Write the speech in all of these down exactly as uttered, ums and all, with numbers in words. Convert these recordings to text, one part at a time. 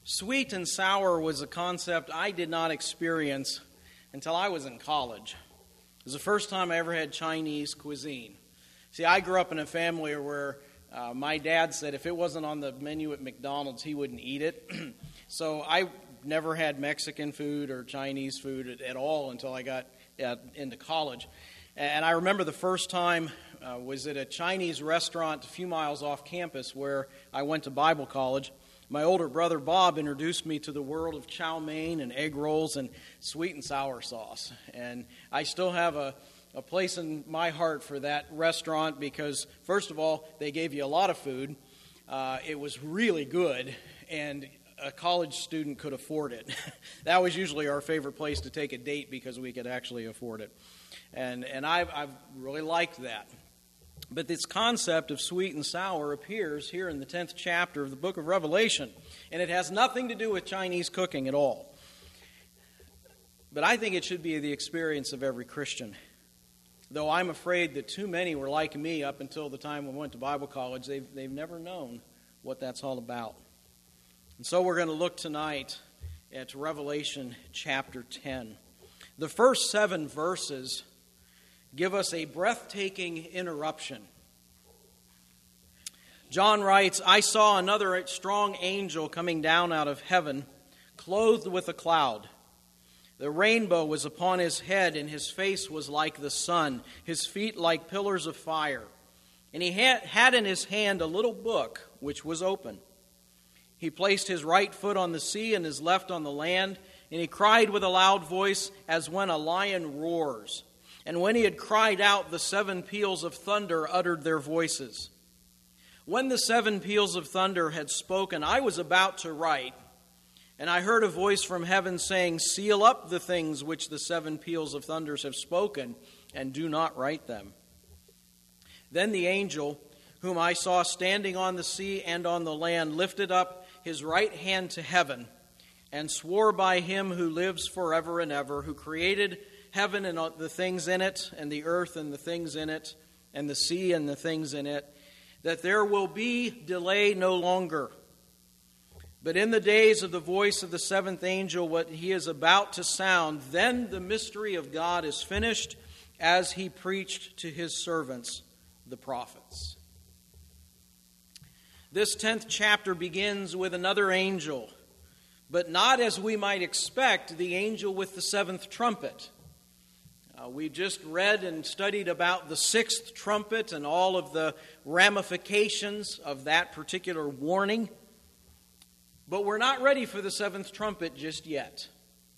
Sweet and sour was a concept I did not experience until I was in college. It was the first time I ever had Chinese cuisine. See, I grew up in a family where uh, my dad said if it wasn't on the menu at McDonald's, he wouldn't eat it. So I never had Mexican food or Chinese food at, at all until I got uh, into college. And I remember the first time uh, was at a Chinese restaurant a few miles off campus where I went to Bible college. My older brother, Bob, introduced me to the world of chow mein and egg rolls and sweet and sour sauce. And I still have a, a place in my heart for that restaurant because, first of all, they gave you a lot of food. Uh, it was really good, and a college student could afford it. That was usually our favorite place to take a date because we could actually afford it. And, and I've, I've really liked that. But this concept of sweet and sour appears here in the tenth chapter of the book of Revelation, and it has nothing to do with Chinese cooking at all. But I think it should be the experience of every Christian. Though I'm afraid that too many were like me up until the time we went to Bible college, they've, they've never known what that's all about. And so we're going to look tonight at Revelation chapter ten. The first seven verses give us a breathtaking interruption. John writes, I saw another strong angel coming down out of heaven, clothed with a cloud. The rainbow was upon his head, and his face was like the sun, his feet like pillars of fire. And he had, had in his hand a little book, which was open. He placed his right foot on the sea and his left on the land, and he cried with a loud voice as when a lion roars. And when he had cried out, the seven peals of thunder uttered their voices. When the seven peals of thunder had spoken, I was about to write, and I heard a voice from heaven saying, Seal up the things which the seven peals of thunders have spoken, and do not write them. Then the angel, whom I saw standing on the sea and on the land, lifted up his right hand to heaven, and swore by him who lives forever and ever, who created heaven and the things in it, and the earth and the things in it, and the sea and the things in it, that there will be delay no longer. But in the days of the voice of the seventh angel, what he is about to sound, then the mystery of God is finished, as he preached to his servants, the prophets. This tenth chapter begins with another angel, but not as we might expect, the angel with the seventh trumpet. Uh, we just read and studied about the sixth trumpet and all of the ramifications of that particular warning. But we're not ready for the seventh trumpet just yet.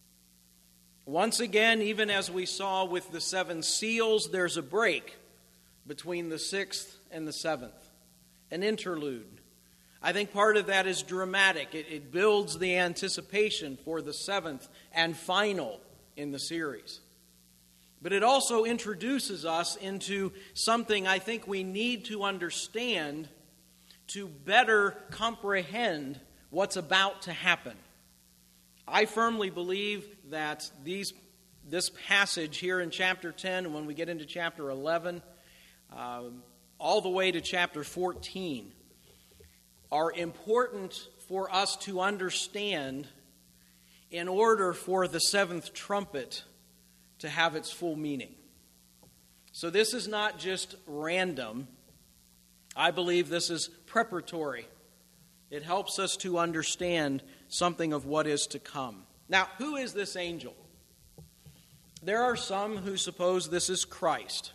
Once again, even as we saw with the seven seals, there's a break between the sixth and the seventh, an interlude. I think part of that is dramatic. It, it builds the anticipation for the seventh and final in the series. But it also introduces us into something I think we need to understand to better comprehend what's about to happen. I firmly believe that these, this passage here in chapter ten, and when we get into chapter eleven, uh, all the way to chapter fourteen, are important for us to understand in order for the seventh trumpet to have its full meaning. So this is not just random. I believe this is preparatory. It helps us to understand something of what is to come. Now, who is this angel? There are some who suppose this is Christ.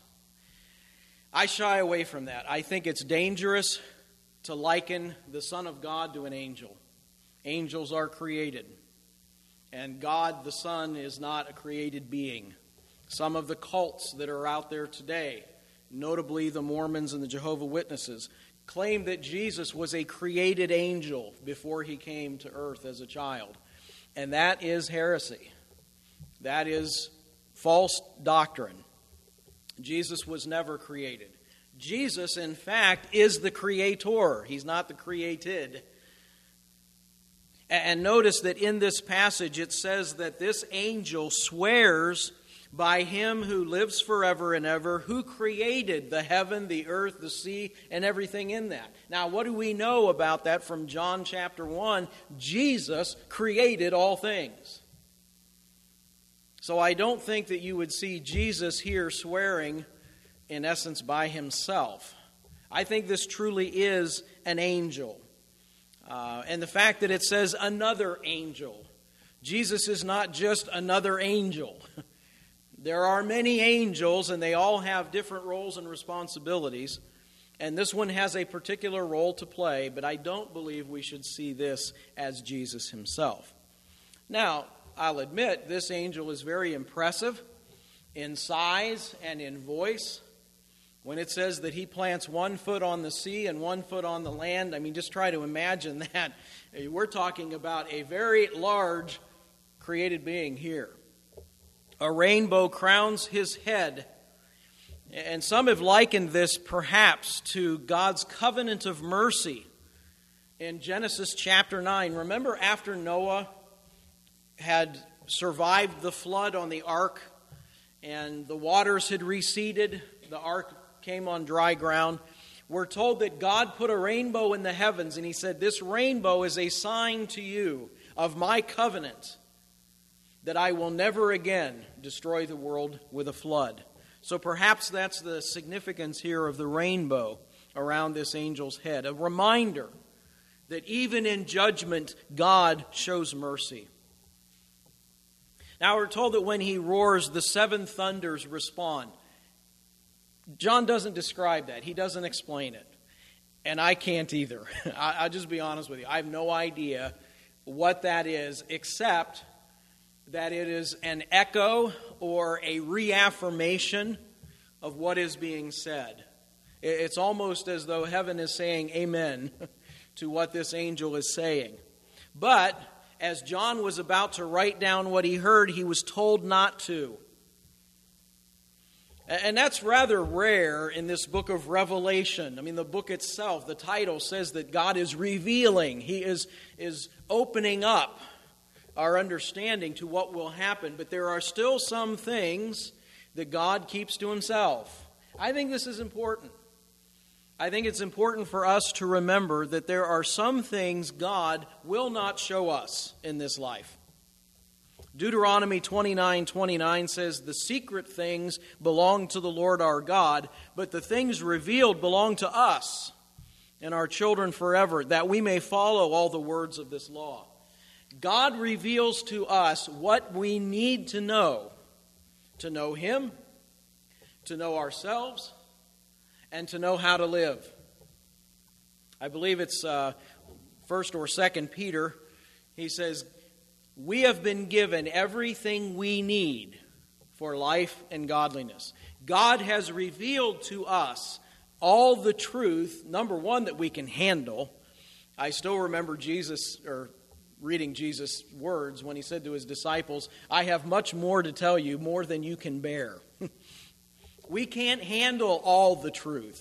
I shy away from that. I think it's dangerous to liken the Son of God to an angel. Angels are created. And God the Son is not a created being. Some of the cults that are out there today, notably the Mormons and the Jehovah's Witnesses, claim that Jesus was a created angel before he came to earth as a child. And that is heresy. That is false doctrine. Jesus was never created. Jesus, in fact, is the creator. He's not the created. And notice that in this passage it says that this angel swears by him who lives forever and ever, who created the heaven, the earth, the sea, and everything in that. Now, what do we know about that from John chapter one? Jesus created all things. So I don't think that you would see Jesus here swearing, in essence, by himself. I think this truly is an angel. Uh, and the fact that it says another angel. Jesus is not just another angel. There are many angels, and they all have different roles and responsibilities. And this one has a particular role to play, but I don't believe we should see this as Jesus himself. Now, I'll admit, this angel is very impressive in size and in voice. When it says that he plants one foot on the sea and one foot on the land, I mean, just try to imagine that. We're talking about a very large created being here. A rainbow crowns his head. And some have likened this perhaps to God's covenant of mercy in Genesis chapter nine. Remember after Noah had survived the flood on the ark and the waters had receded, the ark came on dry ground. We're told that God put a rainbow in the heavens, and he said, "This rainbow is a sign to you of my covenant that I will never again destroy the world with a flood." So perhaps that's the significance here of the rainbow around this angel's head, a reminder that even in judgment, God shows mercy. Now we're told that when he roars, the seven thunders respond. John doesn't describe that. He doesn't explain it. And I can't either. I'll just be honest with you. I have no idea what that is, except that it is an echo or a reaffirmation of what is being said. It's almost as though heaven is saying amen to what this angel is saying. But as John was about to write down what he heard, he was told not to. And that's rather rare in this book of Revelation. I mean, the book itself, the title says that God is revealing. He is, is opening up our understanding to what will happen. But there are still some things that God keeps to himself. I think this is important. I think it's important for us to remember that there are some things God will not show us in this life. Deuteronomy twenty-nine twenty-nine says, "The secret things belong to the Lord our God, but the things revealed belong to us and our children forever, that we may follow all the words of this law." God reveals to us what we need to know, to know him, to know ourselves, and to know how to live. I believe it's uh, First or Second Peter. He says, "We have been given everything we need for life and godliness." God has revealed to us all the truth, number one, that we can handle. I still remember Jesus, or reading Jesus' words when he said to his disciples, "I have much more to tell you, more than you can bear." We can't handle all the truth.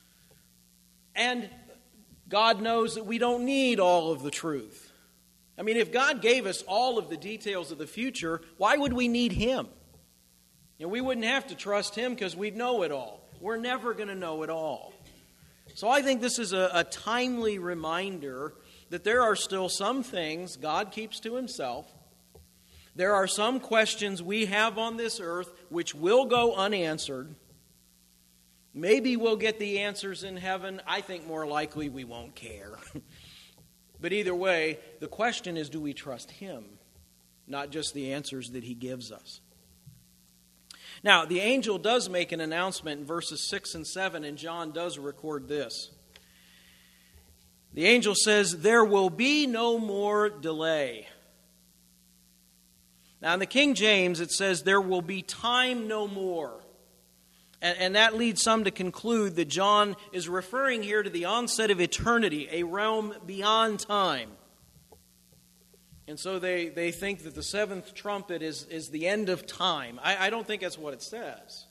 And God knows that we don't need all of the truth. I mean, if God gave us all of the details of the future, why would we need him? You know, we wouldn't have to trust him because we'd know it all. We're never going to know it all. So I think this is a, a timely reminder that there are still some things God keeps to himself. There are some questions we have on this earth which will go unanswered. Maybe we'll get the answers in heaven. I think more likely we won't care. But either way, the question is, do we trust him? Not just the answers that he gives us. Now, the angel does make an announcement in verses six and seven, and John does record this. The angel says, "There will be no more delay." Now, in the King James, it says, "There will be time no more." And, and that leads some to conclude that John is referring here to the onset of eternity, a realm beyond time. And so they, they think that the seventh trumpet is, is the end of time. I, I don't think that's what it says.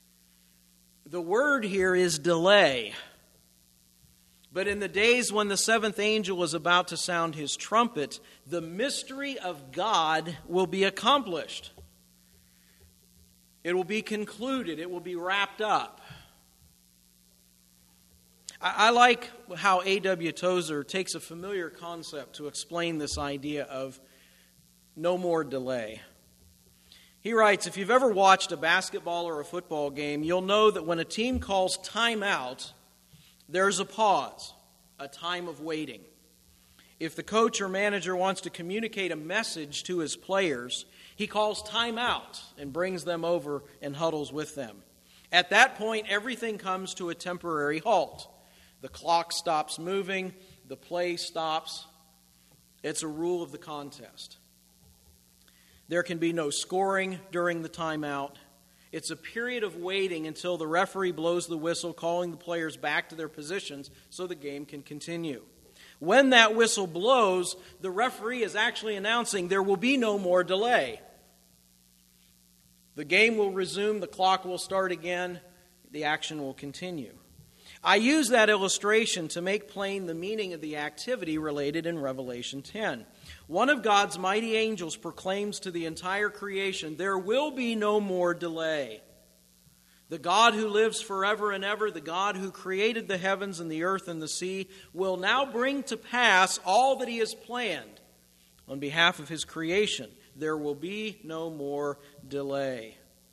The word here is delay. But in the days when the seventh angel is about to sound his trumpet, the mystery of God will be accomplished. It will be concluded. It will be wrapped up. I, I like how A W Tozer takes a familiar concept to explain this idea of no more delay. He writes, if you've ever watched a basketball or a football game, you'll know that when a team calls timeout, there's a pause, a time of waiting. If the coach or manager wants to communicate a message to his players, he calls timeout and brings them over and huddles with them. At that point, everything comes to a temporary halt. The clock stops moving, the play stops. It's a rule of the contest. There can be no scoring during the timeout. It's a period of waiting until the referee blows the whistle, calling the players back to their positions so the game can continue. When that whistle blows, the referee is actually announcing there will be no more delay. The game will resume, the clock will start again, the action will continue. I use that illustration to make plain the meaning of the activity related in Revelation ten. One of God's mighty angels proclaims to the entire creation, there will be no more delay. The God who lives forever and ever, the God who created the heavens and the earth and the sea, will now bring to pass all that he has planned on behalf of his creation. There will be no more delay.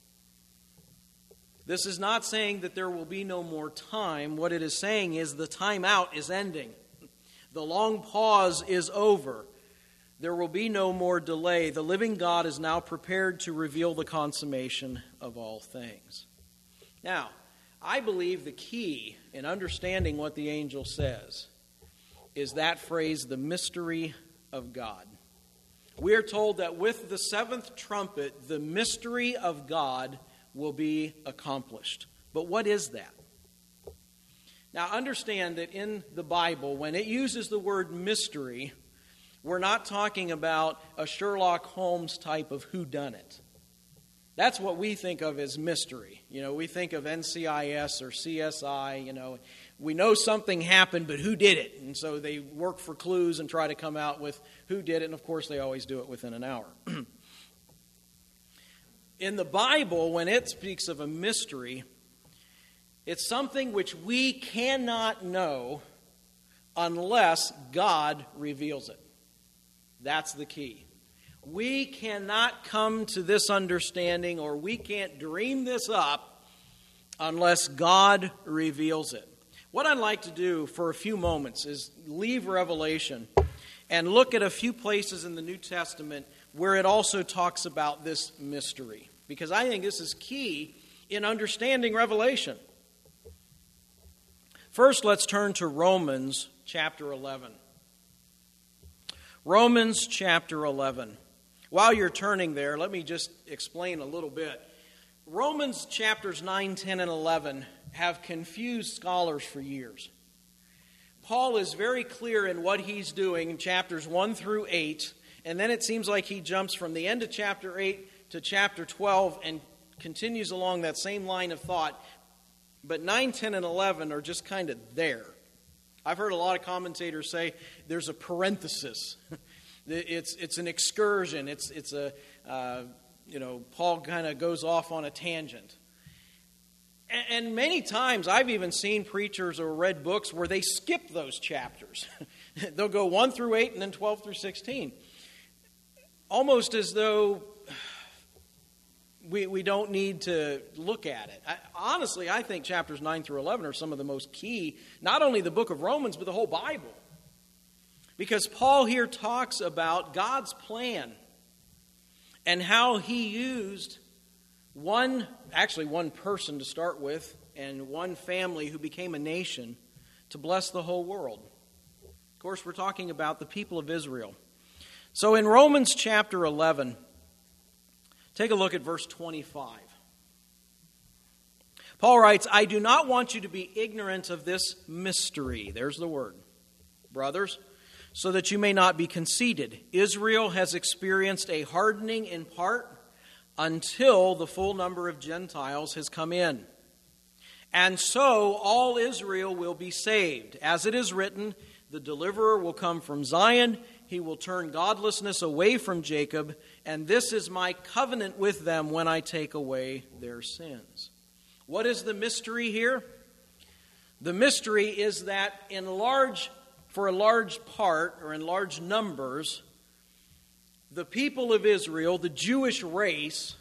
This is not saying that there will be no more time. What it is saying is the time out is ending. The long pause is over. There will be no more delay. The living God is now prepared to reveal the consummation of all things. Now, I believe the key in understanding what the angel says is that phrase, the mystery of God. We are told that with the seventh trumpet, the mystery of God will be accomplished. But what is that? Now, understand that in the Bible, when it uses the word mystery, we're not talking about a Sherlock Holmes type of whodunit. That's what we think of as mystery. You know, we think of N C I S or C S I, you know. We know something happened, but who did it? And so they work for clues and try to come out with who did it, and of course they always do it within an hour. In the Bible, when it speaks of a mystery, it's something which we cannot know unless God reveals it. That's the key. We cannot come to this understanding, or we can't dream this up unless God reveals it. What I'd like to do for a few moments is leave Revelation and look at a few places in the New Testament where it also talks about this mystery, because I think this is key in understanding Revelation. First, let's turn to Romans chapter eleven. Romans chapter eleven. While you're turning there, let me just explain a little bit. Romans chapters nine, ten, and eleven have confused scholars for years. Paul is very clear in what he's doing in chapters one through eight, and then it seems like he jumps from the end of chapter eight to chapter twelve and continues along that same line of thought. But nine, ten, and eleven are just kind of there. I've heard a lot of commentators say there's a parenthesis. It's it's an excursion. It's it's a uh, you know Paul kind of goes off on a tangent. And, and many times I've even seen preachers or read books where they skip those chapters. They'll go one through eight and then twelve through sixteen, almost as though we we don't need to look at it. I, honestly, I think chapters nine through eleven are some of the most key, not only the book of Romans but the whole Bible. Because Paul here talks about God's plan and how he used one, actually one person to start with, and one family who became a nation to bless the whole world. Of course, we're talking about the people of Israel. So in Romans chapter eleven, take a look at verse twenty-five. Paul writes, I do not want you to be ignorant of this mystery. There's the word. Brothers, so that you may not be conceited. Israel has experienced a hardening in part until the full number of Gentiles has come in. And so all Israel will be saved. As it is written, the deliverer will come from Zion. he will turn godlessness away from Jacob, and this is my covenant with them when I take away their sins. What is the mystery here? The mystery is that in large, for a large part, or in large numbers, the people of Israel, the Jewish race,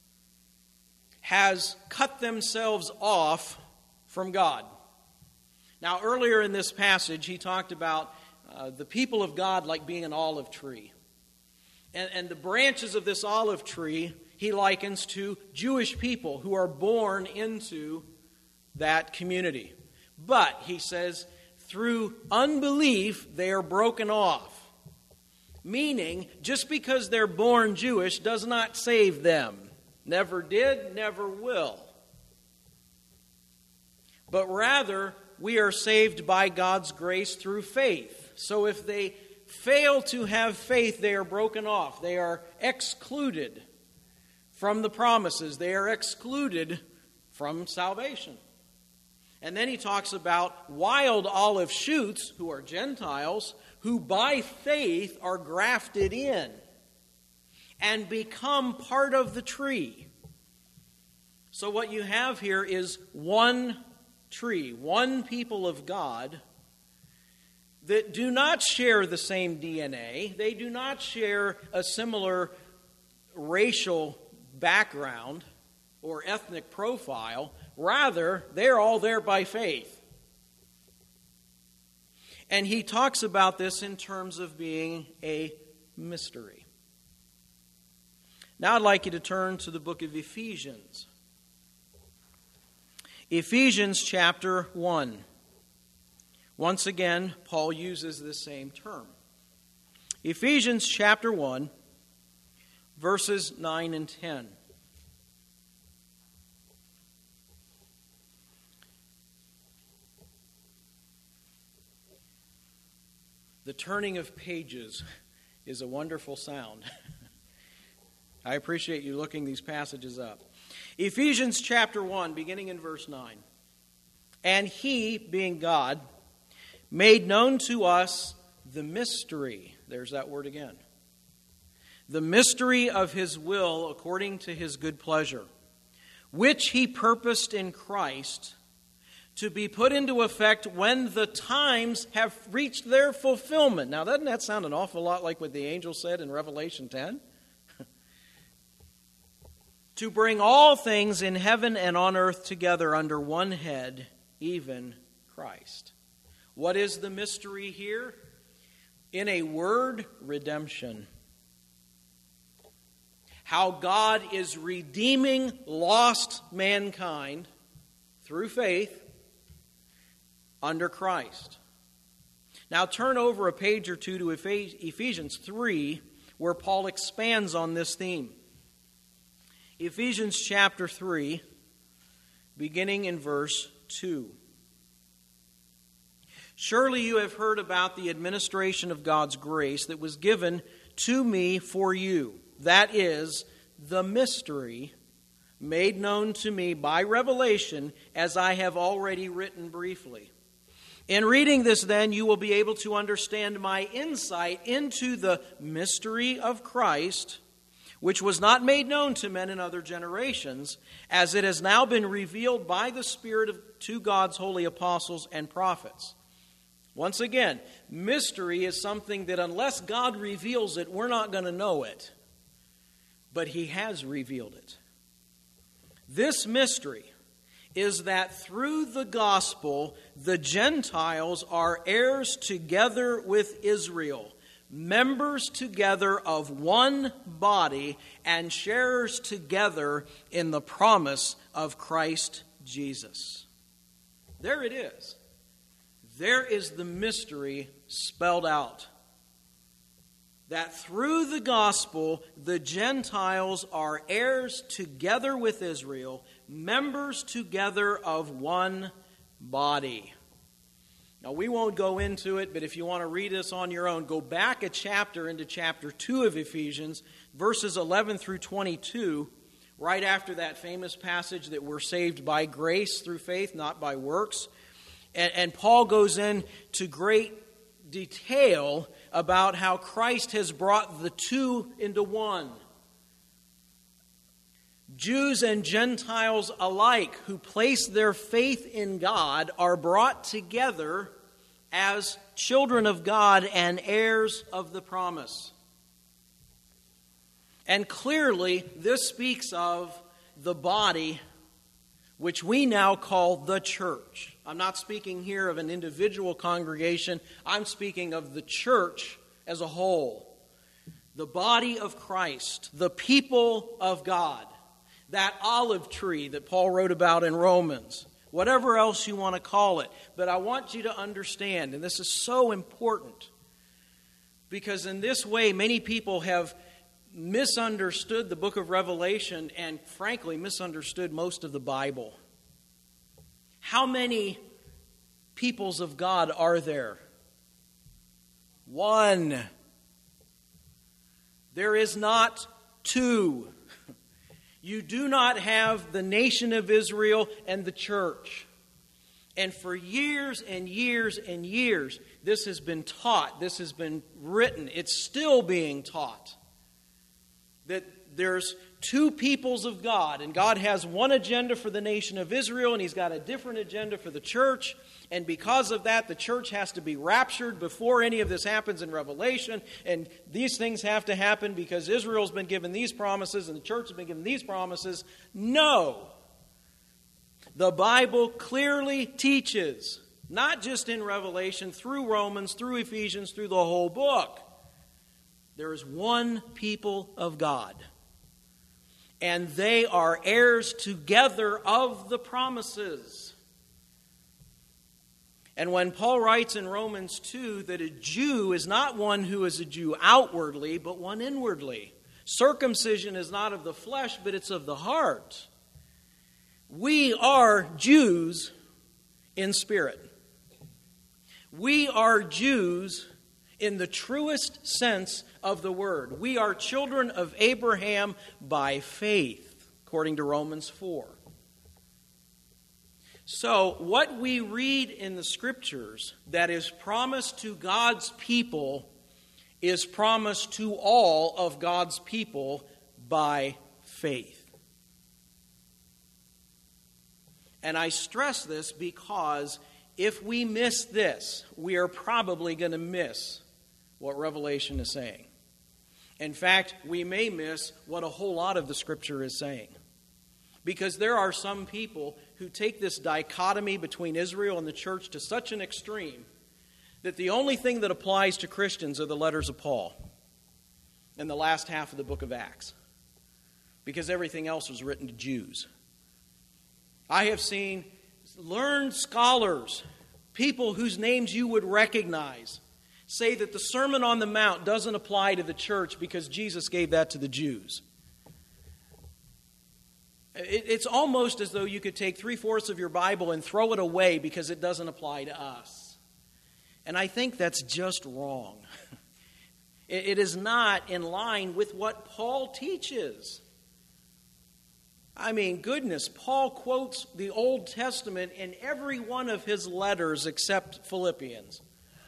has cut themselves off from God. Now, earlier in this passage, he talked about uh, the people of God like being an olive tree. And, and the branches of this olive tree he likens to Jewish people who are born into that community. But, he says, through unbelief, they are broken off. Meaning, just because they're born Jewish does not save them. Never did, never will. But rather, we are saved by God's grace through faith. So if they fail to have faith, they are broken off. They are excluded from the promises. They are excluded from salvation. And then he talks about wild olive shoots, who are Gentiles, who by faith are grafted in and become part of the tree. So what you have here is one tree, one people of God that do not share the same D N A. They do not share a similar racial background or ethnic profile. Rather, they're all there by faith. And he talks about this in terms of being a mystery. Now I'd like you to turn to the book of Ephesians. Ephesians chapter one. Once again, Paul uses this same term. Ephesians chapter one, verses nine and ten. The turning of pages is a wonderful sound. I appreciate you looking these passages up. Ephesians chapter one, beginning in verse nine. And he, being God, made known to us the mystery. There's that word again. The mystery of his will according to his good pleasure, which he purposed in Christ to be put into effect when the times have reached their fulfillment. Now, doesn't that sound an awful lot like what the angel said in Revelation ten? To bring all things in heaven and on earth together under one head, even Christ. What is the mystery here? In a word, redemption. How God is redeeming lost mankind through faith under Christ. Now turn over a page or two to Ephesians three, where Paul expands on this theme. Ephesians chapter three, beginning in verse two. Surely you have heard about the administration of God's grace that was given to me for you. That is, the mystery made known to me by revelation, as I have already written briefly. In reading this, then, you will be able to understand my insight into the mystery of Christ, which was not made known to men in other generations, as it has now been revealed by the Spirit of, to God's holy apostles and prophets. Once again, mystery is something that unless God reveals it, we're not going to know it. But he has revealed it. This mystery is that through the gospel, the Gentiles are heirs together with Israel, members together of one body, and sharers together in the promise of Christ Jesus. There it is. There is the mystery spelled out. That through the gospel, the Gentiles are heirs together with Israel, members together of one body. Now, we won't go into it, but if you want to read this on your own, go back a chapter into chapter two of Ephesians, verses eleven through twenty-two, right after that famous passage that we're saved by grace through faith, not by works. And, and Paul goes into great detail about how Christ has brought the two into one. Jews and Gentiles alike who place their faith in God are brought together as children of God and heirs of the promise. And clearly, this speaks of the body, which we now call the church. I'm not speaking here of an individual congregation. I'm speaking of the church as a whole. The body of Christ, the people of God, that olive tree that Paul wrote about in Romans, whatever else you want to call it. But I want you to understand, and this is so important, because in this way many people have misunderstood the book of Revelation and, frankly, misunderstood most of the Bible. How many peoples of God are there? One. There is not two. You do not have the nation of Israel and the church. And for years and years and years, this has been taught. This has been written. It's still being taught. That there's two peoples of God, and God has one agenda for the nation of Israel, and He's got a different agenda for the church. And because of that, the church has to be raptured before any of this happens in Revelation. And these things have to happen because Israel's been given these promises and the church has been given these promises. No. The Bible clearly teaches, not just in Revelation, through Romans, through Ephesians, through the whole book, there is one people of God. And they are heirs together of the promises. And when Paul writes in Romans two that a Jew is not one who is a Jew outwardly, but one inwardly. Circumcision is not of the flesh, but it's of the heart. We are Jews in spirit. We are Jews in the truest sense of the word. We are children of Abraham by faith, according to Romans four. So, what we read in the Scriptures that is promised to God's people is promised to all of God's people by faith. And I stress this because if we miss this, we are probably going to miss what Revelation is saying. In fact, we may miss what a whole lot of the Scripture is saying. Because there are some people who take this dichotomy between Israel and the church to such an extreme that the only thing that applies to Christians are the letters of Paul and the last half of the book of Acts. Because everything else was written to Jews. I have seen learned scholars, people whose names you would recognize, say that the Sermon on the Mount doesn't apply to the church because Jesus gave that to the Jews. It's almost as though you could take three-fourths of your Bible and throw it away because it doesn't apply to us. And I think that's just wrong. It is not in line with what Paul teaches. I mean, goodness, Paul quotes the Old Testament in every one of his letters except Philippians.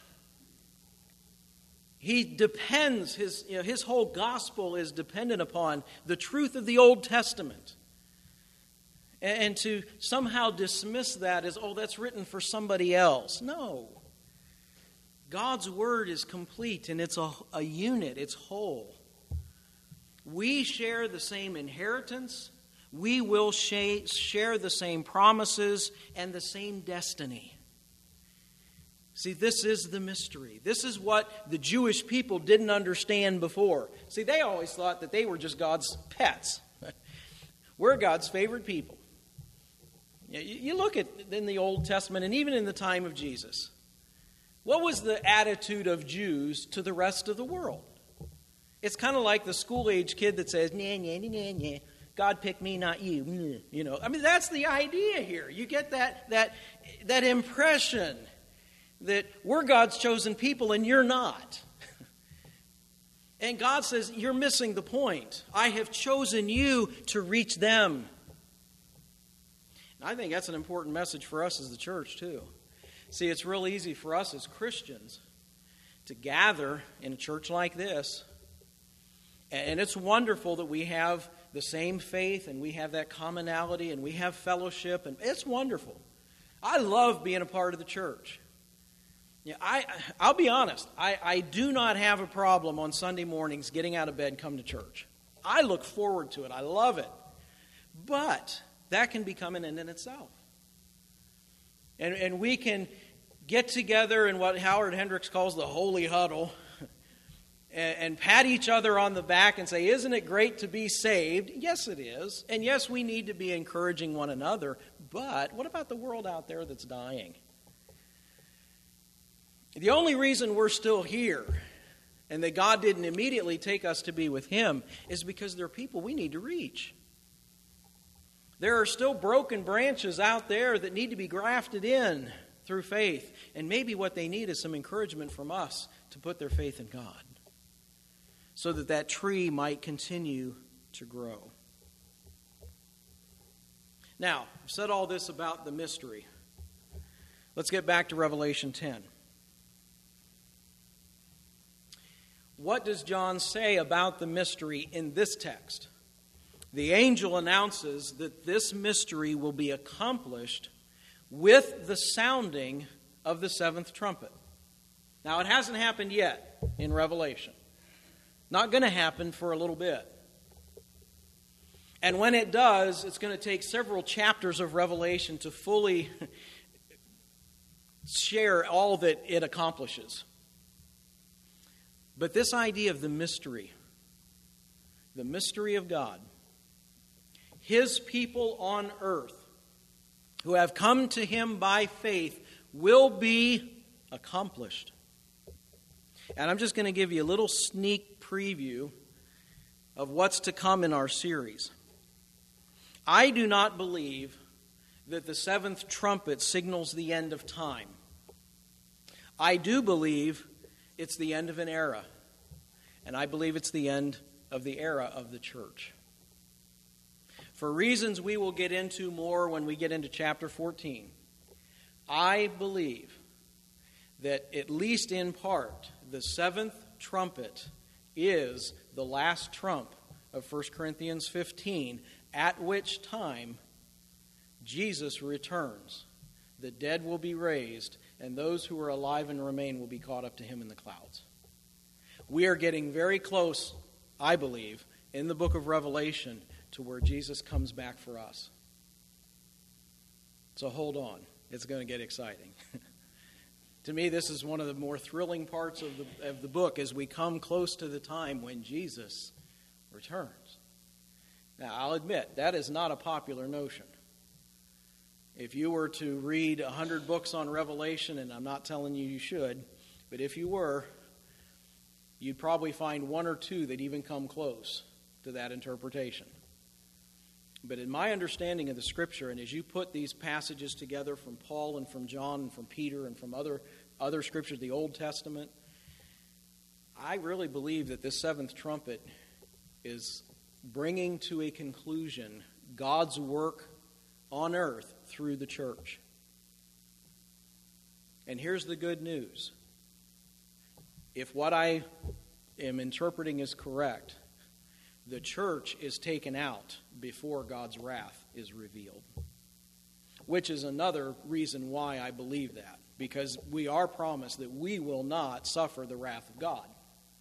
He depends, his, you know, his whole gospel is dependent upon the truth of the Old Testament. And to somehow dismiss that as, oh, that's written for somebody else. No. God's word is complete and it's a, a unit, it's whole. We share the same inheritance. We will share the same promises and the same destiny. See, this is the mystery. This is what the Jewish people didn't understand before. See, they always thought that they were just God's pets. We're God's favorite people. You look at in the Old Testament and even in the time of Jesus. What was the attitude of Jews to the rest of the world? It's kind of like the school-age kid that says, nah, nah, nah, nah, God picked me, not you. You know, I mean, that's the idea here. You get that that that impression that we're God's chosen people and you're not. And God says, you're missing the point. I have chosen you to reach them. And I think that's an important message for us as the church, too. See, it's real easy for us as Christians to gather in a church like this. And it's wonderful that we have the same faith and we have that commonality and we have fellowship, and it's wonderful. I love being a part of the church. Yeah, I, I'll be honest, I, I do not have a problem on Sunday mornings getting out of bed and come to church. I look forward to it. I love it. But that can become an end in itself. And, and we can get together in what Howard Hendricks calls the holy huddle and, and pat each other on the back and say, isn't it great to be saved? Yes, it is. And yes, we need to be encouraging one another. But what about the world out there that's dying? The only reason we're still here and that God didn't immediately take us to be with Him is because there are people we need to reach. There are still broken branches out there that need to be grafted in through faith. And maybe what they need is some encouragement from us to put their faith in God so that that tree might continue to grow. Now, I've said all this about the mystery. Let's get back to Revelation ten. What does John say about the mystery in this text? The angel announces that this mystery will be accomplished with the sounding of the seventh trumpet. Now, it hasn't happened yet in Revelation. Not going to happen for a little bit. And when it does, it's going to take several chapters of Revelation to fully share all that it accomplishes. But this idea of the mystery, the mystery of God, His people on earth who have come to Him by faith will be accomplished. And I'm just going to give you a little sneak preview of what's to come in our series. I do not believe that the seventh trumpet signals the end of time. I do believe it's the end of an era. And I believe it's the end of the era of the church. For reasons we will get into more when we get into chapter fourteen, I believe that at least in part, the seventh trumpet is the last trump of First Corinthians fifteen, at which time Jesus returns. The dead will be raised, and those who are alive and remain will be caught up to Him in the clouds. We are getting very close, I believe, in the book of Revelation to where Jesus comes back for us. So hold on. It's going to get exciting. To me, this is one of the more thrilling parts of the, of the book as we come close to the time when Jesus returns. Now, I'll admit, that is not a popular notion. If you were to read a hundred books on Revelation, and I'm not telling you you should, but if you were, you'd probably find one or two that even come close to that interpretation. But in my understanding of the Scripture, and as you put these passages together from Paul and from John and from Peter and from other, other Scriptures, the Old Testament, I really believe that this seventh trumpet is bringing to a conclusion God's work on earth through the church. And here's the good news. If what I am interpreting is correct, the church is taken out before God's wrath is revealed. Which is another reason why I believe that. Because we are promised that we will not suffer the wrath of God.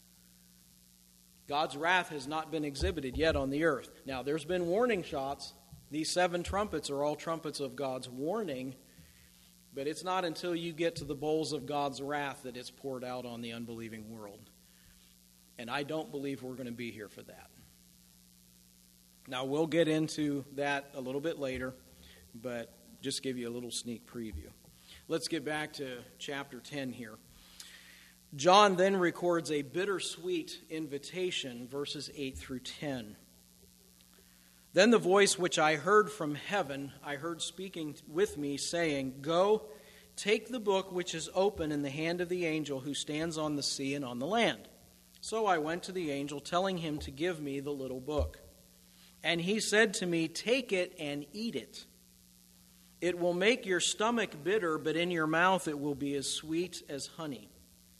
God's wrath has not been exhibited yet on the earth. Now, there's been warning shots. These seven trumpets are all trumpets of God's warning. But it's not until you get to the bowls of God's wrath that it's poured out on the unbelieving world. And I don't believe we're going to be here for that. Now, we'll get into that a little bit later, but just give you a little sneak preview. Let's get back to chapter ten here. John then records a bittersweet invitation, verses eight through ten. Then the voice which I heard from heaven, I heard speaking with me, saying, Go, take the book which is open in the hand of the angel who stands on the sea and on the land. So I went to the angel, telling him to give me the little book. And he said to me, Take it and eat it. It will make your stomach bitter, but in your mouth it will be as sweet as honey.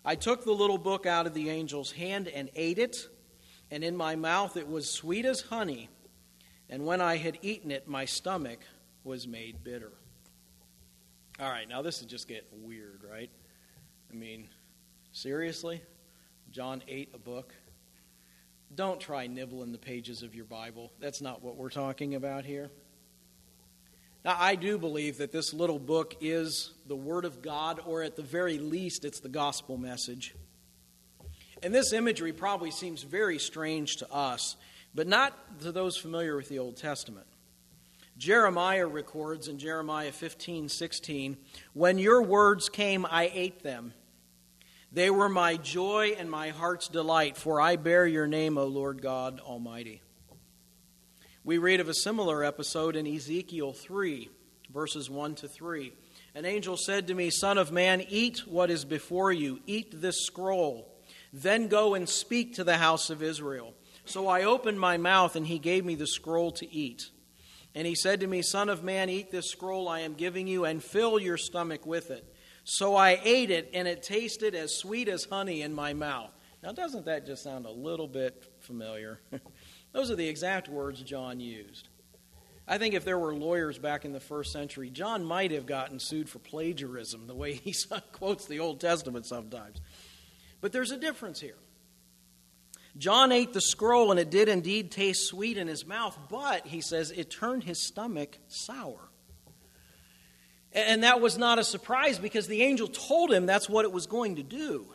I took the little book out of the angel's hand and ate it, and in my mouth it was sweet as honey, and when I had eaten it, my stomach was made bitter. All right, now this is just getting weird, right? I mean, seriously? John ate a book? Don't try nibbling the pages of your Bible. That's not what we're talking about here. Now, I do believe that this little book is the Word of God, or at the very least, it's the gospel message. And this imagery probably seems very strange to us, but not to those familiar with the Old Testament. Jeremiah records in Jeremiah fifteen sixteen, "When your words came, I ate them. They were my joy and my heart's delight, for I bear your name, O Lord God Almighty." We read of a similar episode in Ezekiel three, verses one to three. An angel said to me, "Son of man, eat what is before you. Eat this scroll. Then go and speak to the house of Israel." So I opened my mouth, and he gave me the scroll to eat. And he said to me, "Son of man, eat this scroll I am giving you, and fill your stomach with it." So I ate it, and it tasted as sweet as honey in my mouth. Now, doesn't that just sound a little bit familiar? Those are the exact words John used. I think if there were lawyers back in the first century, John might have gotten sued for plagiarism, the way he quotes the Old Testament sometimes. But there's a difference here. John ate the scroll, and it did indeed taste sweet in his mouth, but, he says, it turned his stomach sour. And that was not a surprise, because the angel told him that's what it was going to do.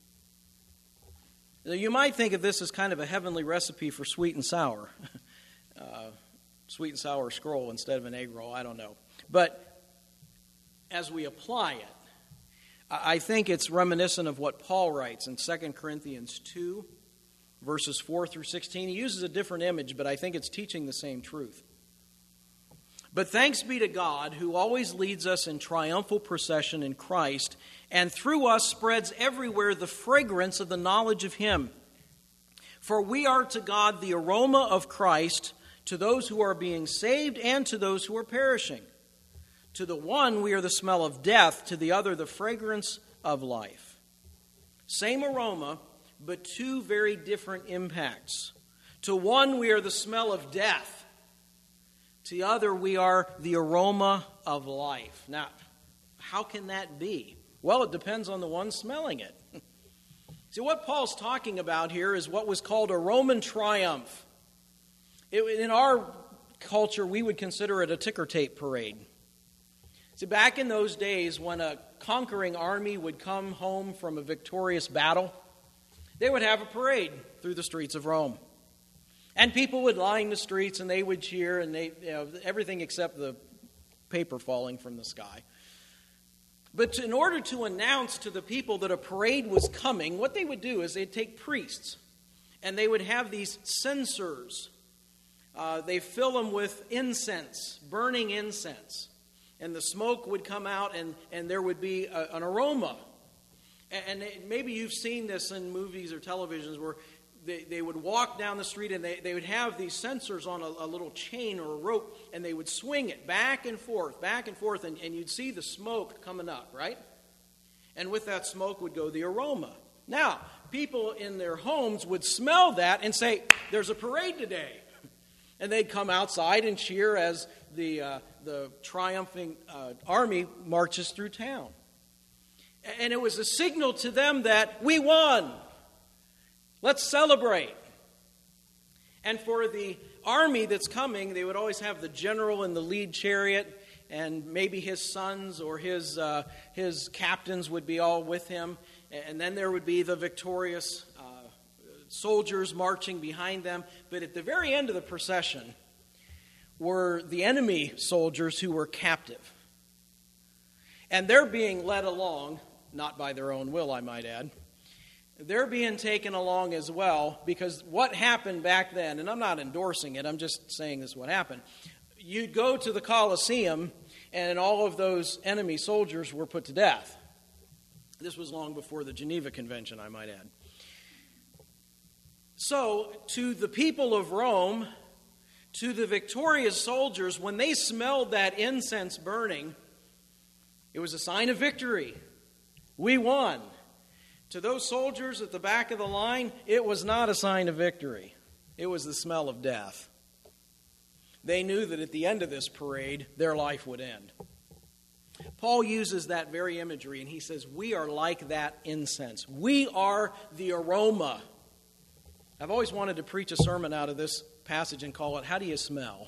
You might think of this as kind of a heavenly recipe for sweet and sour. uh, sweet and sour scroll instead of an egg roll, I don't know. But as we apply it, I think it's reminiscent of what Paul writes in Second Corinthians two, verses four through sixteen. He uses a different image, but I think it's teaching the same truth. "But thanks be to God, who always leads us in triumphal procession in Christ, and through us spreads everywhere the fragrance of the knowledge of Him. For we are to God the aroma of Christ, to those who are being saved and to those who are perishing. To the one we are the smell of death, to the other the fragrance of life." Same aroma, but two very different impacts. To one we are the smell of death. To the other, we are the aroma of life. Now, how can that be? Well, it depends on the one smelling it. See, what Paul's talking about here is what was called a Roman triumph. It, in our culture, we would consider it a ticker tape parade. See, back in those days, when a conquering army would come home from a victorious battle, they would have a parade through the streets of Rome. And people would line the streets, and they would cheer, and they, you know, everything except the paper falling from the sky. But to, in order to announce to the people that a parade was coming, what they would do is they'd take priests, and they would have these censers. Uh, they fill them with incense, burning incense. And the smoke would come out, and, and there would be a, an aroma. And, and maybe you've seen this in movies or televisions where They, they would walk down the street, and they, they would have these sensors on a, a little chain or a rope, and they would swing it back and forth, back and forth, and, and you'd see the smoke coming up, right? And with that smoke would go the aroma. Now, people in their homes would smell that and say, "There's a parade today." And they'd come outside and cheer as the, uh, the triumphing uh, army marches through town. And it was a signal to them that we won. Let's celebrate. And for the army that's coming, they would always have the general in the lead chariot, and maybe his sons or his uh, his captains would be all with him. And then there would be the victorious uh, soldiers marching behind them. But at the very end of the procession were the enemy soldiers who were captive. And they're being led along, not by their own will, I might add. They're being taken along as well, because what happened back then, and I'm not endorsing it, I'm just saying this is what happened. You'd go to the Colosseum, and all of those enemy soldiers were put to death. This was long before the Geneva Convention, I might add. So, to the people of Rome, to the victorious soldiers, when they smelled that incense burning, it was a sign of victory. We won. To those soldiers at the back of the line, it was not a sign of victory. It was the smell of death. They knew that at the end of this parade, their life would end. Paul uses that very imagery, and he says, we are like that incense. We are the aroma. I've always wanted to preach a sermon out of this passage and call it, How Do You Smell?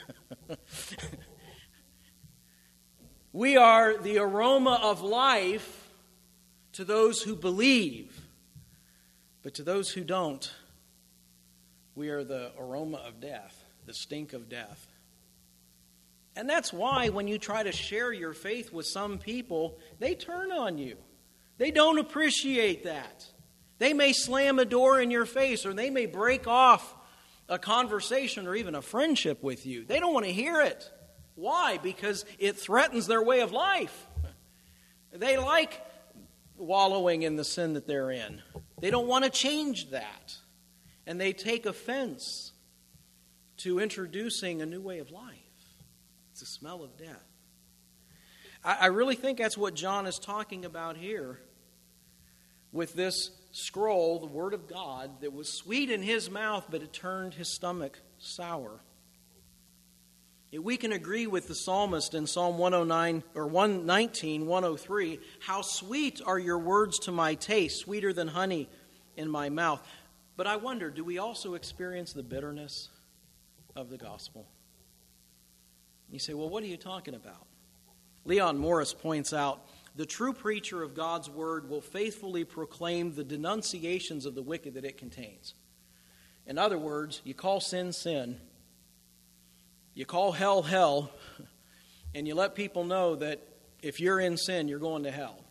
We are the aroma of life to those who believe. But to those who don't, we are the aroma of death, the stink of death. And that's why when you try to share your faith with some people, they turn on you. They don't appreciate that. They may slam a door in your face, or they may break off a conversation or even a friendship with you. They don't want to hear it. Why? Because it threatens their way of life. They like wallowing in the sin that they're in. They don't want to change that. And they take offense to introducing a new way of life. It's the smell of death. I, I really think that's what John is talking about here with this scroll, the Word of God, that was sweet in his mouth, but it turned his stomach sour. If we can agree with the psalmist in Psalm one oh nine or one nineteen, one oh three, how sweet are your words to my taste, sweeter than honey in my mouth. But I wonder, do we also experience the bitterness of the gospel? You say, well, what are you talking about? Leon Morris points out, the true preacher of God's word will faithfully proclaim the denunciations of the wicked that it contains. In other words, you call sin, sin. You call hell, hell. And you let people know that if you're in sin, you're going to hell.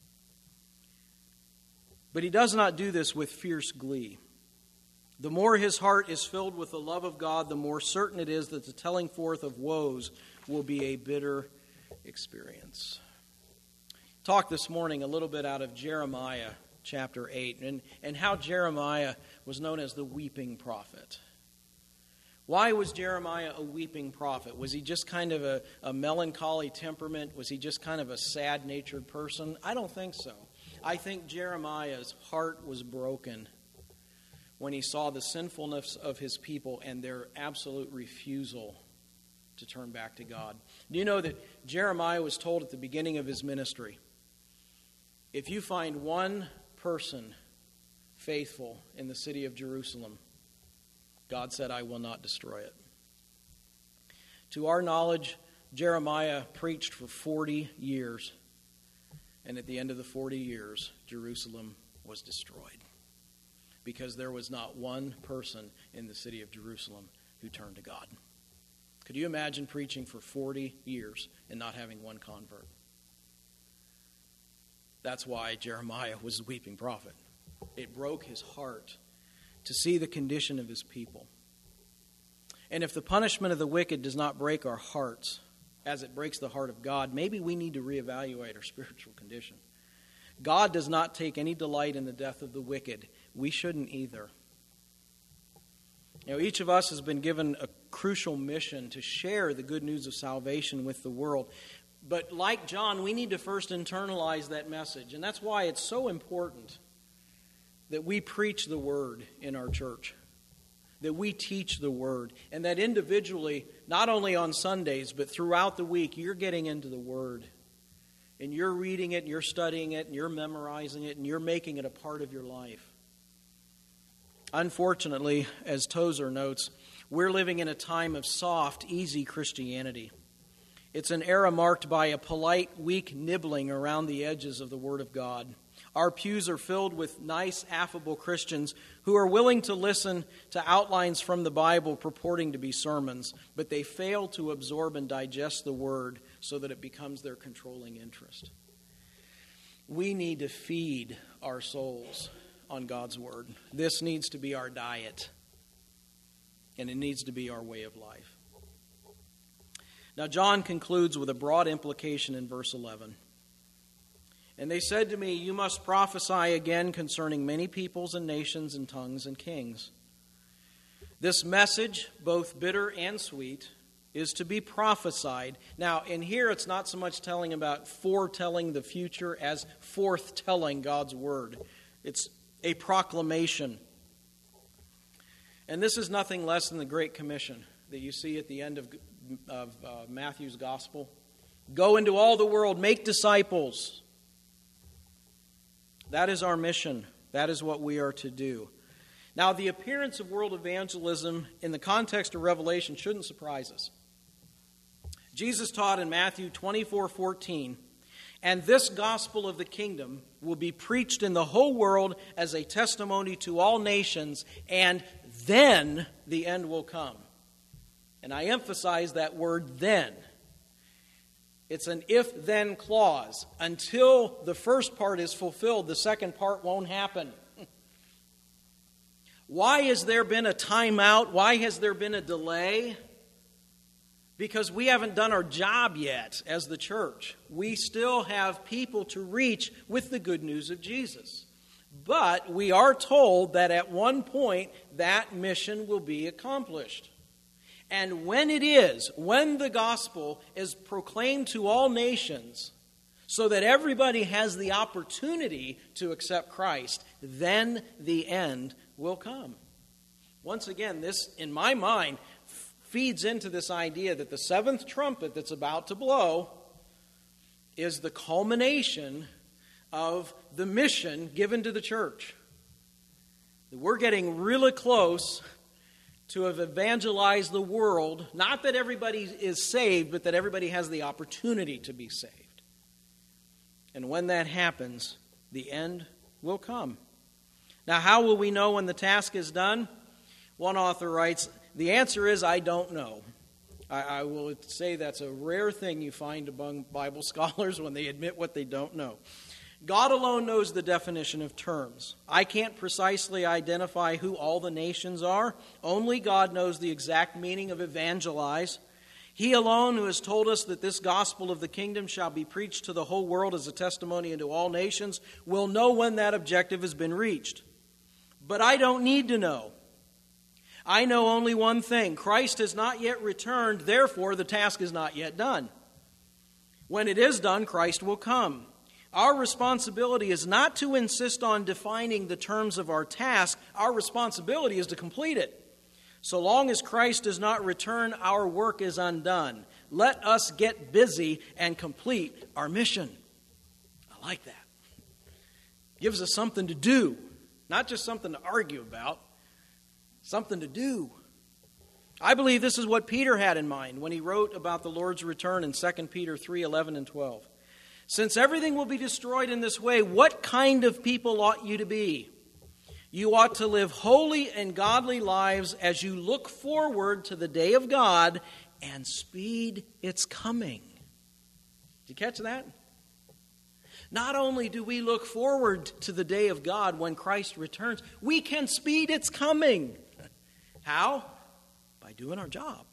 But he does not do this with fierce glee. The more his heart is filled with the love of God, the more certain it is that the telling forth of woes will be a bitter experience. Talk this morning a little bit out of Jeremiah chapter eight and, and how Jeremiah was known as the weeping prophet. Why was Jeremiah a weeping prophet? Was he just kind of a, a melancholy temperament? Was he just kind of a sad-natured person? I don't think so. I think Jeremiah's heart was broken when he saw the sinfulness of his people and their absolute refusal to turn back to God. Do you know that Jeremiah was told at the beginning of his ministry, if you find one person faithful in the city of Jerusalem, God said, I will not destroy it. To our knowledge, Jeremiah preached for forty years. And at the end of the forty years, Jerusalem was destroyed. Because there was not one person in the city of Jerusalem who turned to God. Could you imagine preaching for forty years and not having one convert? That's why Jeremiah was a weeping prophet. It broke his heart to see the condition of his people. And if the punishment of the wicked does not break our hearts, as it breaks the heart of God, maybe we need to reevaluate our spiritual condition. God does not take any delight in the death of the wicked. We shouldn't either. You know, each of us has been given a crucial mission to share the good news of salvation with the world. But like John, we need to first internalize that message. And that's why it's so important that we preach the word in our church, that we teach the word, and that individually, not only on Sundays, but throughout the week, you're getting into the word. And you're reading it, and you're studying it, and you're memorizing it, and you're making it a part of your life. Unfortunately, as Tozer notes, we're living in a time of soft, easy Christianity. It's an era marked by a polite, weak nibbling around the edges of the Word of God. Our pews are filled with nice, affable Christians who are willing to listen to outlines from the Bible purporting to be sermons, but they fail to absorb and digest the Word so that it becomes their controlling interest. We need to feed our souls on God's Word. This needs to be our diet, and it needs to be our way of life. Now, John concludes with a broad implication in verse eleven. And they said to me, you must prophesy again concerning many peoples and nations and tongues and kings. This message, both bitter and sweet, is to be prophesied. Now, in here, it's not so much telling about foretelling the future as forthtelling God's word. It's a proclamation. And this is nothing less than the Great Commission that you see at the end of, of uh, Matthew's Gospel. Go into all the world, make disciples. That is our mission. That is what we are to do. Now, the appearance of world evangelism in the context of Revelation shouldn't surprise us. Jesus taught in Matthew twenty-four fourteen, and this gospel of the kingdom will be preached in the whole world as a testimony to all nations, and then the end will come. And I emphasize that word then. It's an if-then clause. Until the first part is fulfilled, the second part won't happen. Why has there been a timeout? Why has there been a delay? Because we haven't done our job yet as the church. We still have people to reach with the good news of Jesus. But we are told that at one point that mission will be accomplished. And when it is, when the gospel is proclaimed to all nations, so that everybody has the opportunity to accept Christ, then the end will come. Once again, this, in my mind, feeds into this idea that the seventh trumpet that's about to blow is the culmination of the mission given to the church. We're getting really close to have evangelized the world, not that everybody is saved, but that everybody has the opportunity to be saved. And when that happens, the end will come. Now, how will we know when the task is done? One author writes, the answer is, I don't know. I, I will say that's a rare thing you find among Bible scholars when they admit what they don't know. God alone knows the definition of terms. I can't precisely identify who all the nations are. Only God knows the exact meaning of evangelize. He alone, who has told us that this gospel of the kingdom shall be preached to the whole world as a testimony unto all nations, will know when that objective has been reached. But I don't need to know. I know only one thing. Christ has not yet returned, therefore the task is not yet done. When it is done, Christ will come. Our responsibility is not to insist on defining the terms of our task. Our responsibility is to complete it. So long as Christ does not return, our work is undone. Let us get busy and complete our mission. I like that. Gives us something to do, not just something to argue about, something to do. I believe this is what Peter had in mind when he wrote about the Lord's return in Second Peter three eleven and twelve. Since everything will be destroyed in this way, what kind of people ought you to be? You ought to live holy and godly lives as you look forward to the day of God and speed its coming. Did you catch that? Not only do we look forward to the day of God when Christ returns, we can speed its coming. How? By doing our job.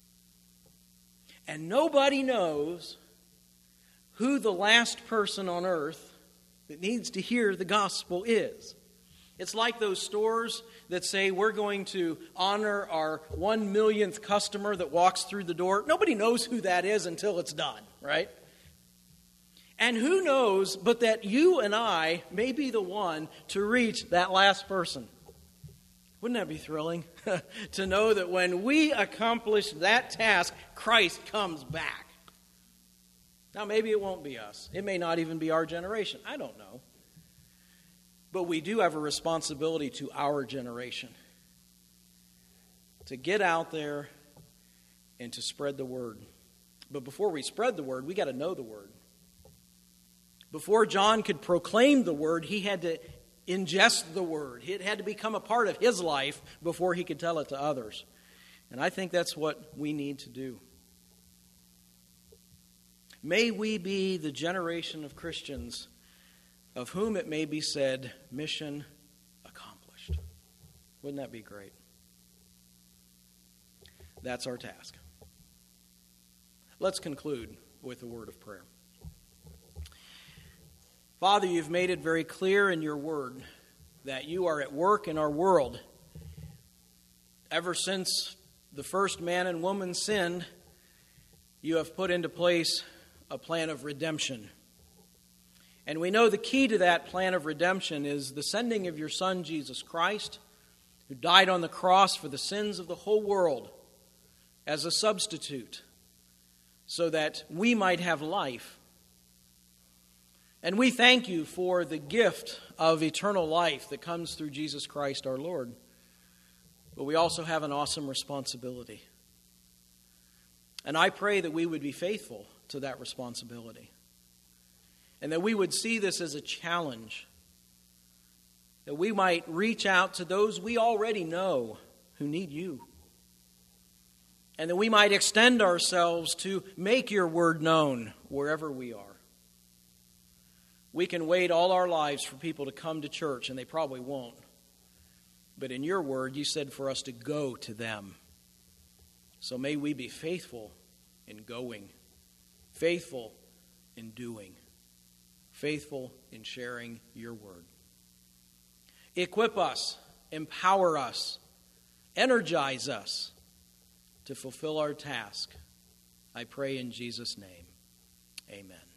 And nobody knows who the last person on earth that needs to hear the gospel is. It's like those stores that say we're going to honor our one millionth customer that walks through the door. Nobody knows who that is until it's done, right? And who knows but that you and I may be the one to reach that last person. Wouldn't that be thrilling? To know that when we accomplish that task, Christ comes back. Now, maybe it won't be us. It may not even be our generation. I don't know. But we do have a responsibility to our generation to get out there and to spread the word. But before we spread the word, we got to know the word. Before John could proclaim the word, he had to ingest the word. It had to become a part of his life before he could tell it to others. And I think that's what we need to do. May we be the generation of Christians of whom it may be said, mission accomplished. Wouldn't that be great? That's our task. Let's conclude with a word of prayer. Father, you've made it very clear in your word that you are at work in our world. Ever since the first man and woman sinned, you have put into place a plan of redemption. And we know the key to that plan of redemption is the sending of your Son, Jesus Christ, who died on the cross for the sins of the whole world as a substitute, so that we might have life. And we thank you for the gift of eternal life that comes through Jesus Christ our Lord. But we also have an awesome responsibility. And I pray that we would be faithful to that responsibility. And that we would see this as a challenge. That we might reach out to those we already know who need you. And that we might extend ourselves to make your word known wherever we are. We can wait all our lives for people to come to church, and they probably won't. But in your word, you said for us to go to them. So may we be faithful in going, faithful in doing, faithful in sharing your word. Equip us, empower us, energize us to fulfill our task. I pray in Jesus' name. Amen.